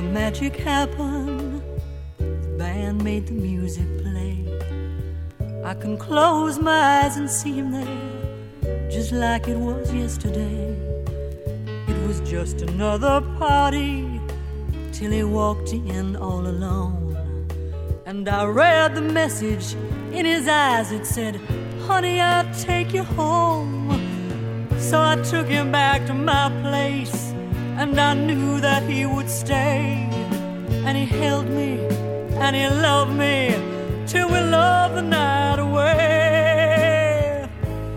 magic happen. The band made the music play. I can close my eyes and see him there, just like it was yesterday. It was just another party till he walked in all alone. And I read the message in his eyes. It said, honey, I'll take you home. So I took him back to my place, and I knew that he would stay. And he held me, and he loved me, till we loved the night away.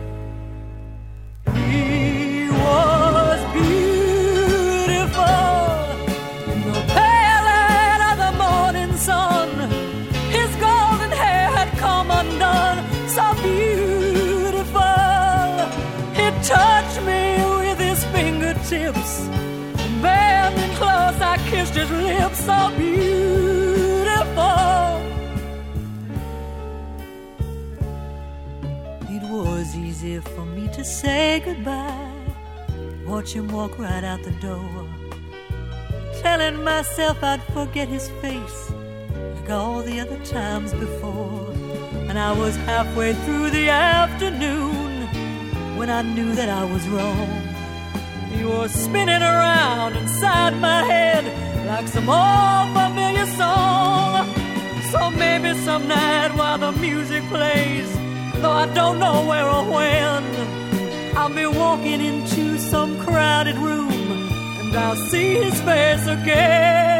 He was beautiful in the pale light of the morning sun. His golden hair had come undone, so beautiful. He touched me with his fingertips, and bending close I kissed his lips. So beautiful. It was easy for me to say goodbye, watch him walk right out the door, telling myself I'd forget his face like all the other times before. And I was halfway through the afternoon when I knew that I was wrong. He was spinning around inside my head like some old familiar song. So maybe some night while the music plays, though I don't know where or when, I'll be walking into some crowded room, and I'll see his face again.